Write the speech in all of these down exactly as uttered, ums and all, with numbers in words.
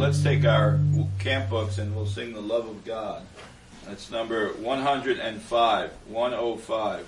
let's take our camp books and we'll sing The Love of God. That's number one hundred five, one oh five.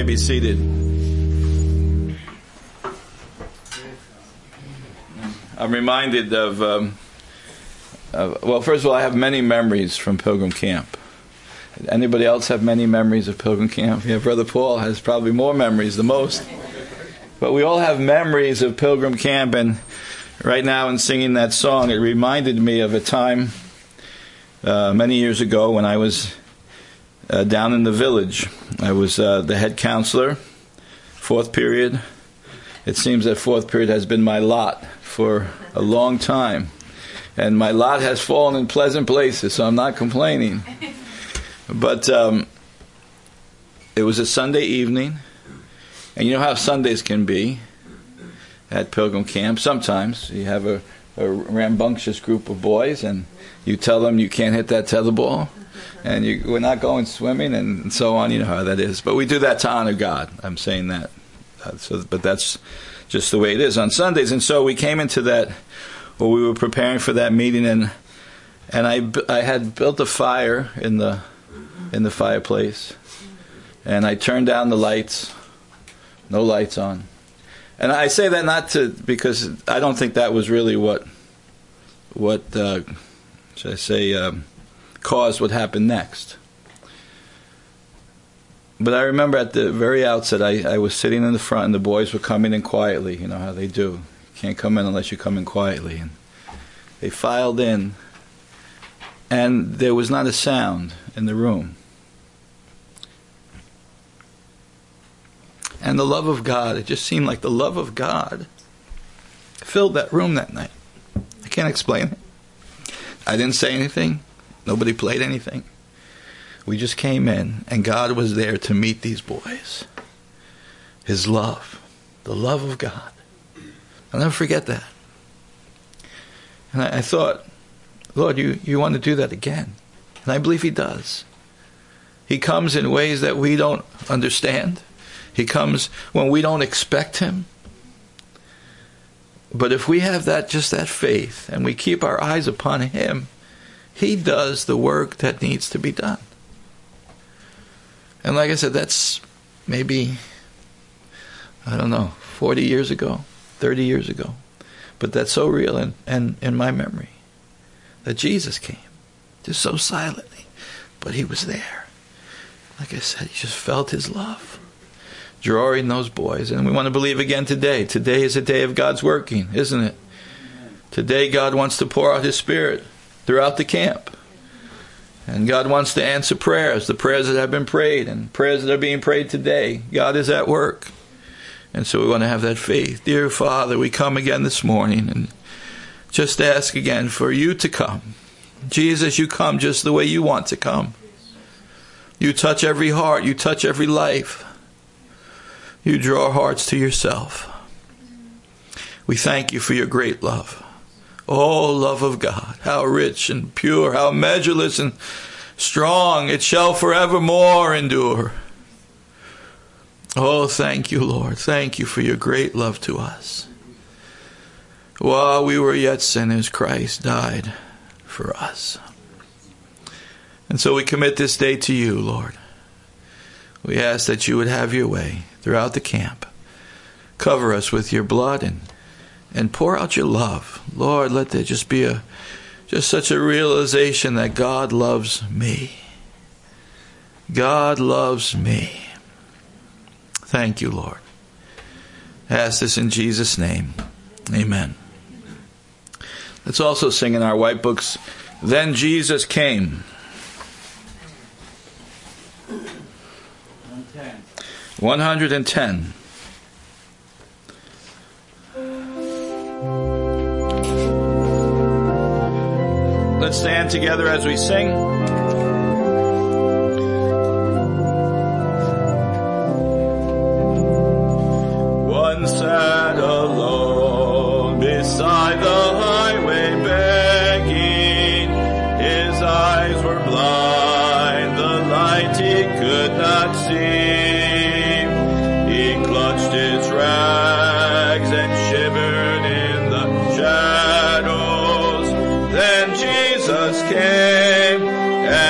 be seated. I'm reminded of, um, of, well, first of all, I have many memories from Pilgrim Camp. Anybody else have many memories of Pilgrim Camp? Yeah, Brother Paul has probably more memories, the most. But we all have memories of Pilgrim Camp, and right now in singing that song, it reminded me of a time uh, many years ago when I was uh, down in the village. I was uh, the head counselor, fourth period. It seems that fourth period has been my lot for a long time. And my lot has fallen in pleasant places, so I'm not complaining. But um, it was a Sunday evening, and you know how Sundays can be at Pilgrim Camp. Sometimes you have a, a rambunctious group of boys, and you tell them you can't hit that tetherball, and you, we're not going swimming, and so on. You know how that is. But we do that to honor God. I'm saying that. Uh, so, but that's just the way it is on Sundays. And so we came into that, or we were preparing for that meeting, and and I, I had built a fire in the in the fireplace, and I turned down the lights, no lights on. And I say that not to, because I don't think that was really what, what uh, should I say, um, caused what happened next. But I remember at the very outset, I, I was sitting in the front, and the boys were coming in quietly. You know how they do. You can't come in unless you come in quietly. And they filed in, and there was not a sound in the room. And the love of God, it just seemed like the love of God filled that room that night. I can't explain it. I didn't say anything. Nobody played anything. We just came in, and God was there to meet these boys. His love, the love of God. I'll never forget that. And I, I thought, Lord, you, you want to do that again. And I believe He does. He comes in ways that we don't understand. He comes when we don't expect Him. But if we have that, just that faith, and we keep our eyes upon Him, He does the work that needs to be done. And like I said, that's maybe, I don't know, forty years ago, thirty years ago. But that's so real in, in, in my memory, that Jesus came, just so silently, but He was there. Like I said, He just felt His love, drawing those boys. And we want to believe again today. Today is a day of God's working, isn't it? Today God wants to pour out His Spirit throughout the camp. And God wants to answer prayers, the prayers that have been prayed and prayers that are being prayed today. God is at work. And so we want to have that faith. Dear Father, we come again this morning and just ask again for You to come. Jesus, You come just the way You want to come. You touch every heart. You touch every life. You draw hearts to Yourself. We thank You for Your great love. Oh, love of God, how rich and pure, how measureless and strong, it shall forevermore endure. Oh, thank You, Lord. Thank You for Your great love to us. While we were yet sinners, Christ died for us. And so we commit this day to You, Lord. We ask that You would have Your way throughout the camp. Cover us with Your blood and And pour out Your love. Lord, let there just be a just such a realization that God loves me. God loves me. Thank You, Lord. I ask this in Jesus' name. Amen. Let's also sing in our white books, Then Jesus Came. one hundred ten. Let's stand together as we sing. One sat alone beside the highway begging. His eyes were blind, the light he could not see. He clutched his rags and shivered in the shadows. Then Jesus came and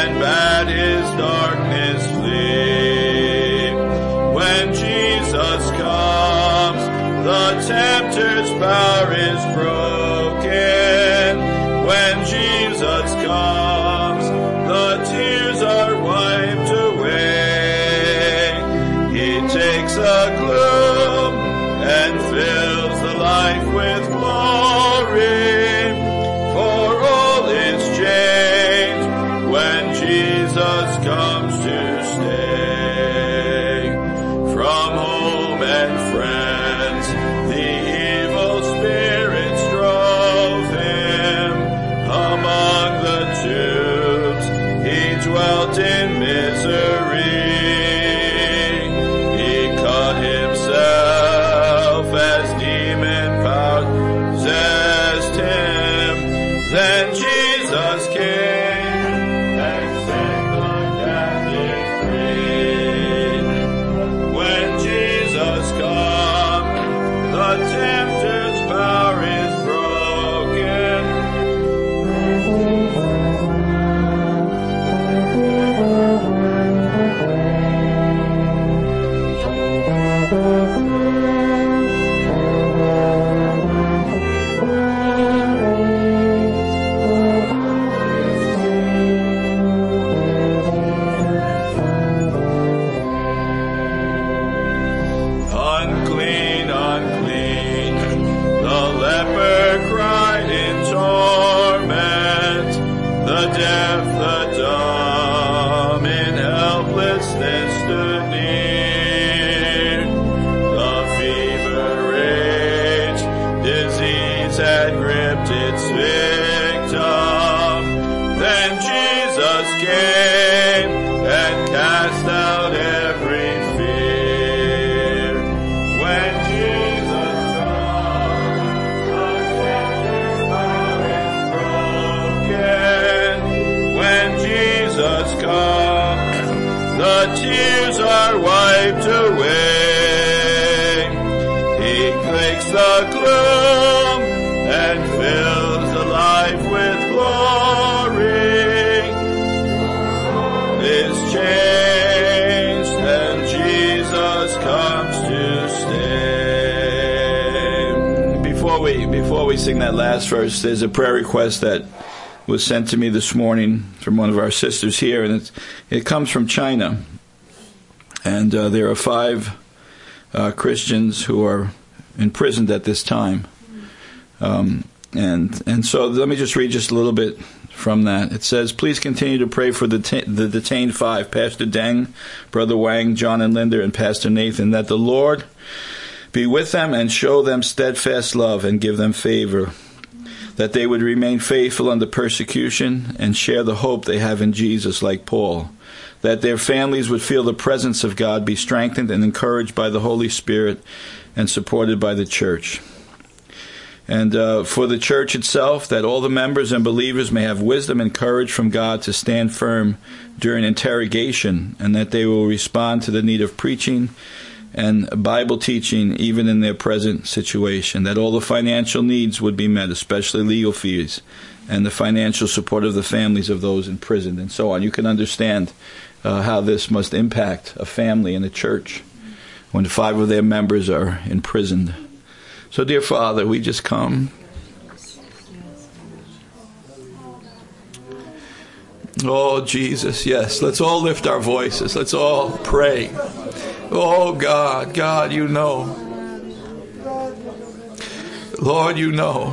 power is broken. When Jesus comes, the tears are wiped away. He takes a gloom and fills the life with glory. For all is changed when Jesus comes to stay. From home and friends, the evil spirits drove him. Among the tombs, he dwelt in misery. He cut himself as demon possessed him. Then Jesus came and set the captive free. When Jesus comes, the tempter's power is broken. Unclean, unclean, the leper cried in torment, the deaf, the dumb, in helplessness stood near. The fever raged, disease had gripped its victim. Then Jesus came and cast out every fear. When Jesus comes, the tempter's power is broken. When Jesus comes, the tears are wiped away. He breaks the gloom and fills the life with glory. Is changed and Jesus comes to stay. Before we before we sing that last verse, there's a prayer request that was sent to me this morning from one of our sisters here, and it's, it comes from China. And uh, there are five uh, Christians who are imprisoned at this time. Um, and and so let me just read just a little bit from that. It says, please continue to pray for the, t- the detained five, Pastor Deng, Brother Wang, John and Linda, and Pastor Nathan, that the Lord be with them and show them steadfast love and give them favor, that they would remain faithful under persecution and share the hope they have in Jesus like Paul, that their families would feel the presence of God, be strengthened and encouraged by the Holy Spirit and supported by the church. And uh, for the church itself, that all the members and believers may have wisdom and courage from God to stand firm during interrogation, and that they will respond to the need of preaching and Bible teaching even in their present situation, that all the financial needs would be met, especially legal fees, and the financial support of the families of those imprisoned, and so on. You can understand uh, how this must impact a family and a church when five of their members are imprisoned. So, dear Father, we just come. Oh, Jesus, yes. Let's all lift our voices. Let's all pray. Oh, God, God, you know. Lord, you know.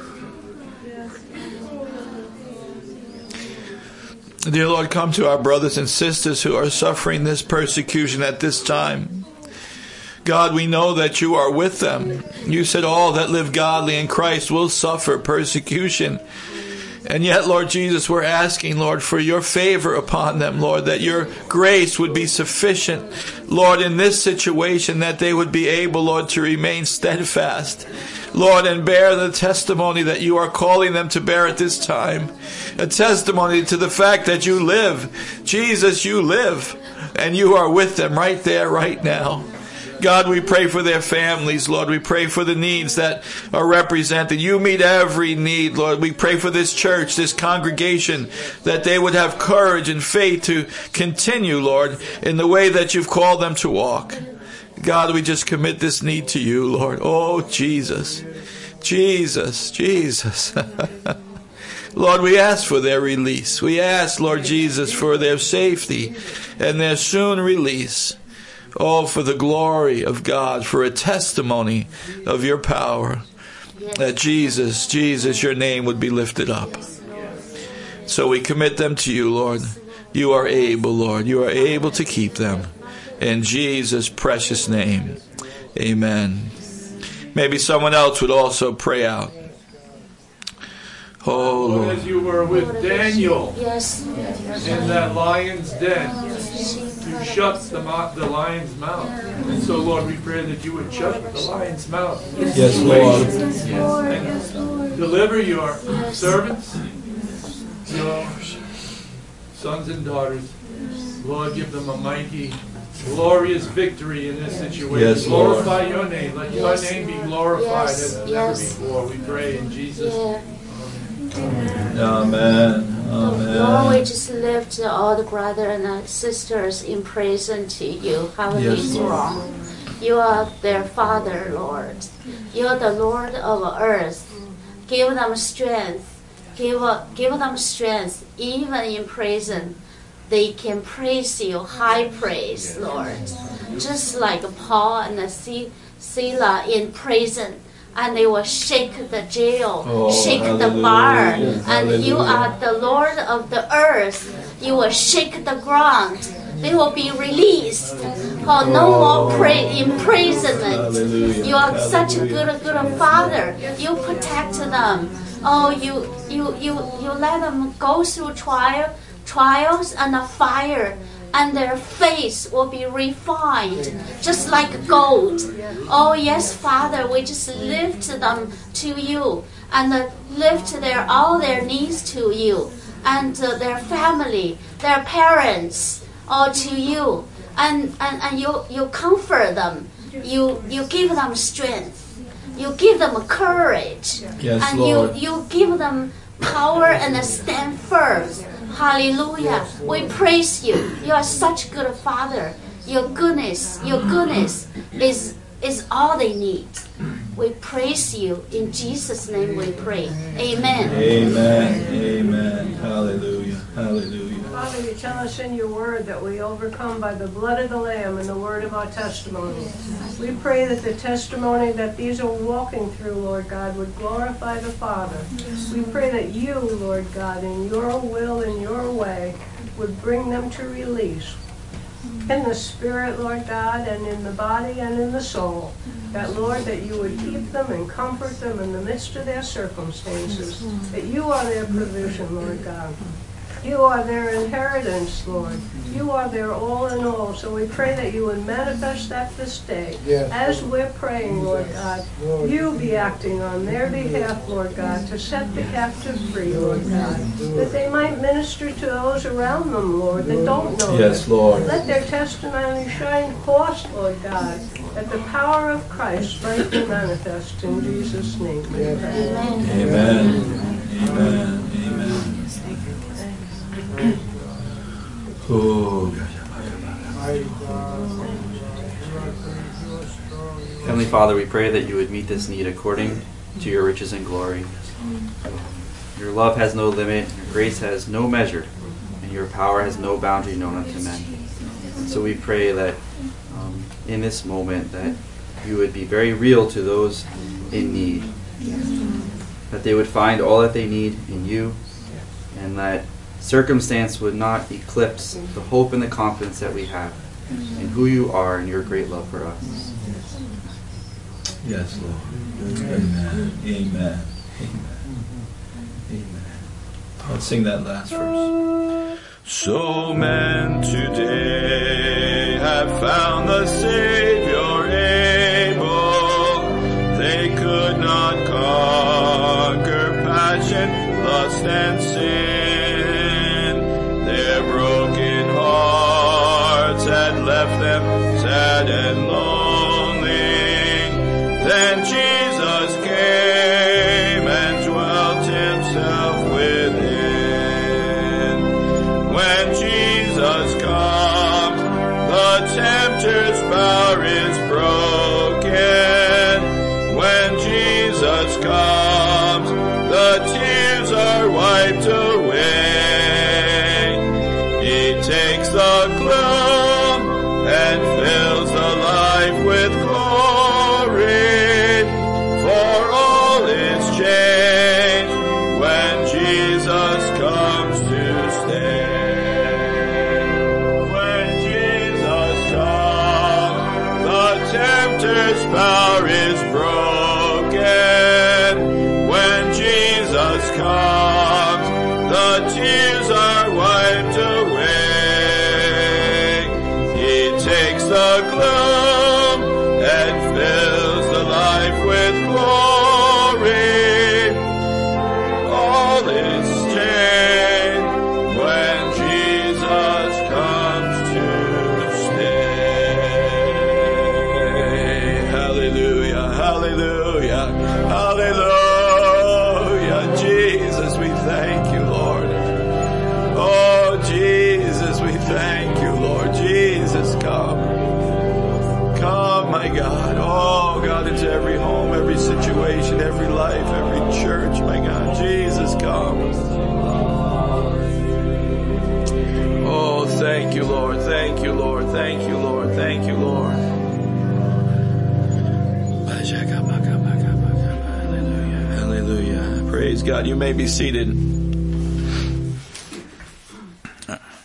Dear Lord, come to our brothers and sisters who are suffering this persecution at this time. God, we know that you are with them. You said all that live godly in Christ will suffer persecution. And yet, Lord Jesus, we're asking, Lord, for your favor upon them, Lord, that your grace would be sufficient, Lord, in this situation, that they would be able, Lord, to remain steadfast, Lord, and bear the testimony that you are calling them to bear at this time. A testimony to the fact that you live. Jesus, you live, and you are with them right there, right now. God, we pray for their families, Lord. We pray for the needs that are represented. You meet every need, Lord. We pray for this church, this congregation, that they would have courage and faith to continue, Lord, in the way that you've called them to walk. God, we just commit this need to you, Lord. Oh, Jesus. Jesus, Jesus. Lord, we ask for their release. We ask, Lord Jesus, for their safety and their soon release. Oh, for the glory of God, for a testimony of your power. That Jesus, Jesus, your name would be lifted up. So we commit them to you, Lord. You are able, Lord. You are able to keep them. In Jesus' precious name. Amen. Maybe someone else would also pray out. Oh, Lord, as you were with Daniel yes. in that lion's den, to shut the, the lion's mouth. And so, Lord, we pray that you would shut the lion's mouth. Yes, Lord. Yes, and deliver your servants, your sons and daughters. Lord, give them a mighty, glorious victory in this situation. Yes, Lord. Glorify your name. Let your Yes. name be glorified Yes. as Yes. never before. We pray in Jesus' name. Yeah. Amen. Amen. Lord, we just lift all the brothers and sisters in prison to you. Heavenly Yes, Lord. throne. You are their Father, Lord. You are the Lord of earth. Give them strength. Give, give them strength. Even in prison, they can praise you, high praise, Lord. Just like Paul and Silas in prison. And they will shake the jail, Oh, shake the hallelujah, bar. And you hallelujah. are the Lord of the earth. You will shake the ground. They will be released. Oh, no more pray, imprisonment. Hallelujah, You are such a hallelujah. good, good Father. You protect them. Oh, you, you, you, you let them go through trial, trials and a fire. And their face will be refined, just like gold. Oh, yes, Father, we just lift them to you and uh, lift their all their needs to you and uh, their family, their parents, all to you. And, and, and you, you comfort them. You, you give them strength. You give them courage. Yes, and Lord. you, you give them power and a stand firm. Hallelujah. We praise you. You are such a good Father. Your goodness, your goodness is, is all they need. We praise you. In Jesus' name we pray. Amen. Amen. Amen. Hallelujah. Hallelujah. Father, you tell us in your word that we overcome by the blood of the Lamb and the word of our testimony. We pray that the testimony that these are walking through, Lord God, would glorify the Father. We pray that you, Lord God, in your will and your way, would bring them to release. In the spirit, Lord God, and in the body and in the soul. That, Lord, that you would keep them and comfort them in the midst of their circumstances. That you are their provision, Lord God. You are their inheritance, Lord. You are their all in all. So we pray that you would manifest that this day. Yes. As we're praying, Lord God, you be acting on their behalf, Lord God, to set the captive free, Lord God. That they might minister to those around them, Lord, that don't know Yes, you. Lord. Let their testimony shine forth, Lord God, that the power of Christ might be manifest in Jesus' name. Yes. Amen. Amen. Amen. Amen. Oh, Heavenly Father, we pray that you would meet this need according to your riches and glory. Your love has no limit, your grace has no measure, and your power has no boundary known unto men. And so we pray that um, in this moment that you would be very real to those in need, that they would find all that they need in you, and that circumstance would not eclipse the hope and the confidence that we have in who you are and your great love for us. yes, Lord. Amen. Amen. Amen. Amen. Let's sing that last verse. So men today have found the Savior able. They could not conquer passion, lust, and sin. Their broken hearts had left them sad and lonely. Then Jesus came and dwelt himself within. When Jesus comes, the tempter's power is broken. When Jesus comes, wiped away. He takes the gloom and fills the life with glory, for all is changed when Jesus comes to stay. When Jesus comes, the tempter's power is broken. When Jesus comes, the tears are wiped away. He takes the gloom and fills the life with glory. All is changed when Jesus comes to stay. Hallelujah, hallelujah, hallelujah. Jesus, we thank you, Lord. Oh, Jesus, we thank you, Lord. Jesus, come. Come, my God. Oh, God, into every home, every situation, every life, every church, my God. Jesus, come. Oh, thank you, Lord. Thank you, Lord. Thank you, Lord. Thank you, Lord. Hallelujah. Hallelujah. Praise God. You may be seated.